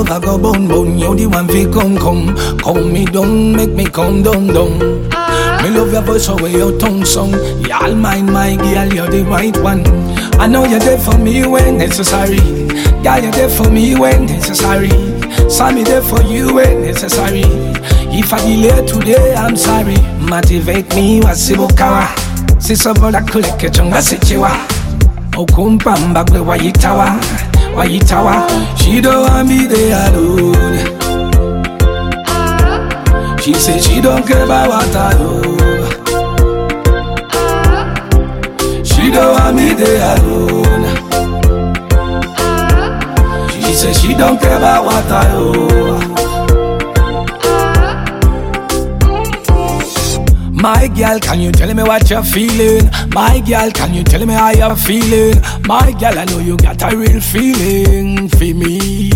love I go bone bone. You the one fi come calm me down, make me come down. Me love your voice, how your tongue song. Y'all mind my girl, you're the right one. I know you're there for me when necessary. Girl, you're there for me when necessary. Saw me there for you when necessary. If I delay today, I'm sorry. Motivate me, wasibukawa. Sisa bola kuleke chonga sechiwa. Okumpamba kwe wayitawa. She don't want me there alone. She says she don't care about what I do. She don't want me there alone. She says she don't care about what I do. My girl, can you tell me what you're feeling? My girl, can you tell me how you're feeling? My girl, I know you got a real feeling for me.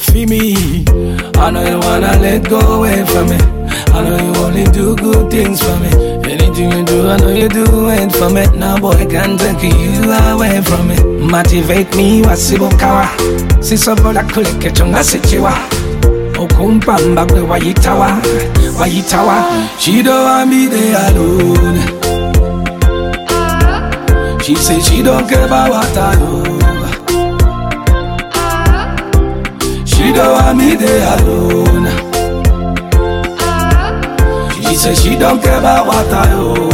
I know you wanna let go away from me. I know you only do good things for me. Anything you do, I know you do it for me. Now boy, can't take you away from me. Motivate me, wasibukawa. Sisa bola kuleke chonga sechiwa. Okumpamba kwe wayitawa. She don't want me there alone. She says she don't care about what I do. She don't want me there alone. She says she don't care about what I do.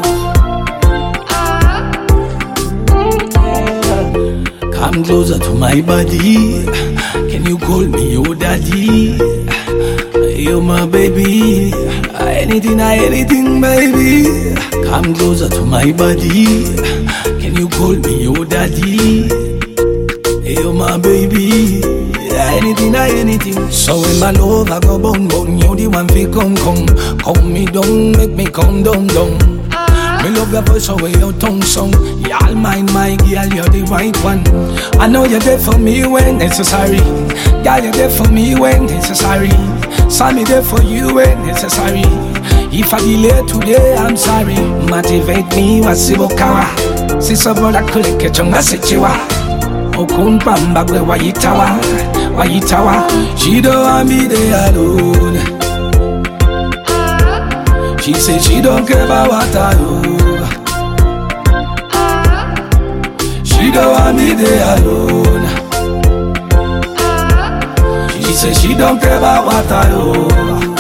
Come closer to my body. Can you call me your daddy? You're my baby. Anything, baby. Come closer to my body. Can you call me your daddy? You're my baby. Anything. So when my love I go bone, you the one fi come me down, make me come down. Me love your voice, how your tongue song. Y'all mind my girl, you're the right one. I know you're there for me when necessary. Girl, you're there for me when necessary. Saw me there for you when necessary. If I delay today, I'm sorry. Motivate me, wasibukawa. Sisa bola kuleke chonga sechiwa. Okumpamba kwe wayitawa. She don't want me there alone. She says she don't care about what I do. She don't want me there alone. She says she don't care about what I do.